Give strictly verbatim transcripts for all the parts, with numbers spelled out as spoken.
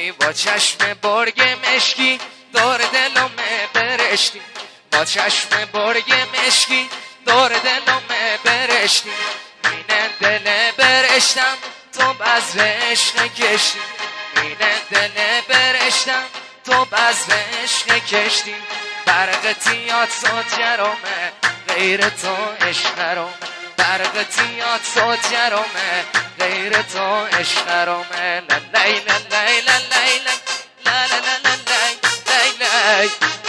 با چشم برگ مشکی دور دلم برشتی، با چشم برگ مشکی دور دلم برشتی، اینه دل برشتم تو بذر عشق کشتی، اینه دل برشتم تو بذر عشق کشتی، برقتیات صد جرامه غیر تو عشق نرامه، برقتیات صد جرامه غیر تو عشق نرامه. للی للی للی للی للی.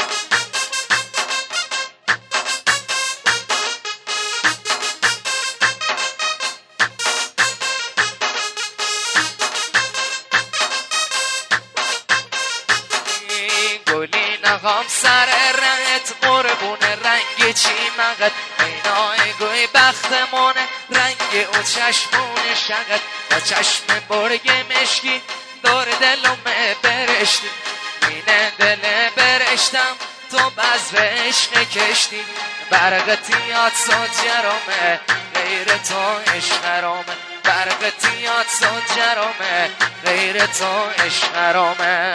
گلی نخوام سر رنگت قربون رنگ چی مقد، اینای گوی بختمونه رنگ او چشمون شقد، با چشم برگ مشکی دور دلم برشتی، اینه دل برشتم تو بذر عشق کشتی، برقتیات صد جرامه غیر تو عشق نرامه، برقتیات صد جرامه غیر تو عشق نرامه.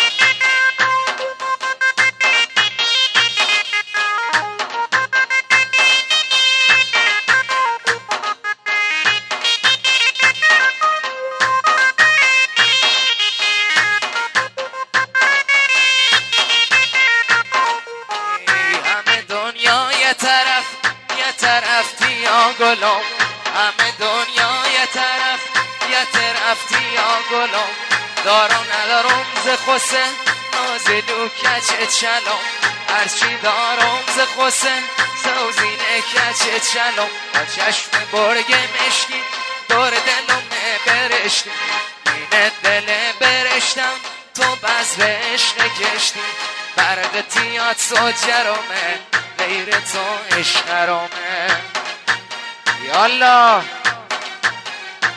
یا گلم همه دنیا یه طرف یه طرفتی یا گلم، دارم ندارم ز خسه نازلو کچه چلم، هرچی دارم ز خسه سوزینه کچه چلم، با چشم برگ مشکی دور دلم برشتی، اینه دل برشتم تو بذر عشق کشتی، برقتیات صد جرامه غیر تو عشق نرامه. یالا